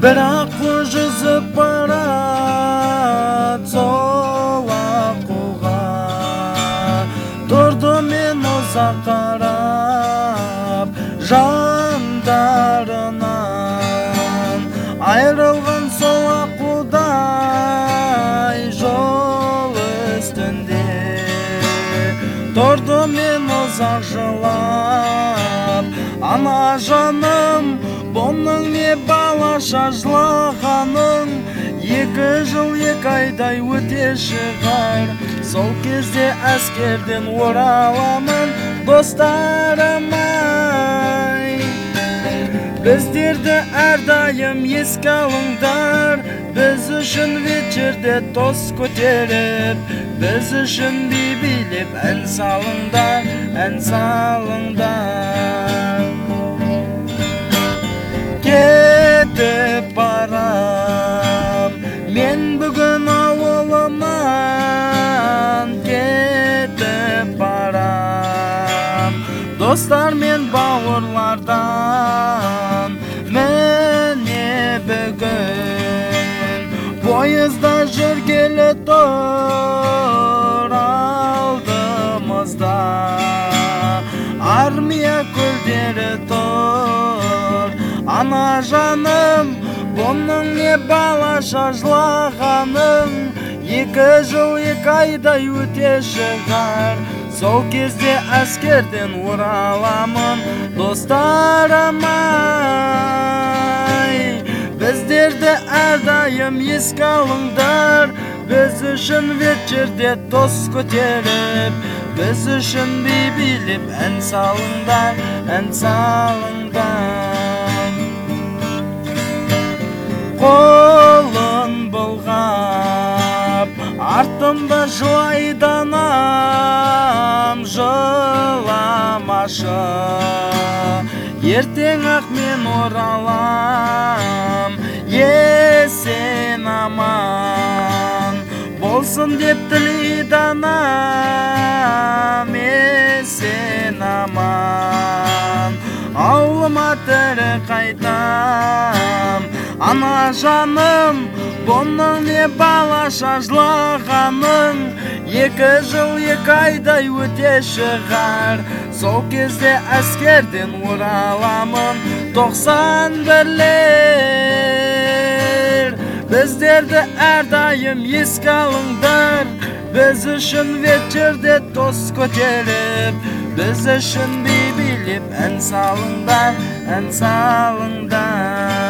Бірақ жүзіп барат сол аққуға. Тұрдым мен ұзақ қарап жандарынан, айрылған сол аққудай жол үстінде. Тұрдым мен ұзақ жылап, ана жаным, бұның не балаша жылағаның. 2 жыл 2 айдай өте шығар, сол кезде әскерден ораламын достарым-ай. Біздерді әрдайым еске алыңдар, біз үшін вечерде тос көтеріп, біз үшін би билеп ән салыңдар, ән салыңдар. Кетіп барам мен бүгін ауылымнан, кетіп барам достар мен бауырлардан. Міне бүгін поезда жүргелі тұр алдымызда, армия көлдері тұр. Ана жаным, бұның не балаша жылағаның. 2 жыл 2 айдай өте шығар, сол кезде әскерден ораламын достарым-ай. Біздерді әрдайым еске алыңдар, біз үшін вечерде тос көтеріп, біз үшін би билеп ән салыңдар, ән салыңдар. Қолын бұлғап, артымда жылайданам, жыламашы. Ертең ақ мен оралам, есен аман болсын деп тілейданам, есен аман ауылыма тірі қайтам. Ана жаным, бұның не балаша жылағаның. 2 жыл 2 айдай өте шығар, сол кезде әскерден ораламын 91-лер. Біздерді әрдайым еске алыңдар, біз үшін вечерде тос көтеріп, біз үшін би билеп ән салыңдар, ән салыңдар.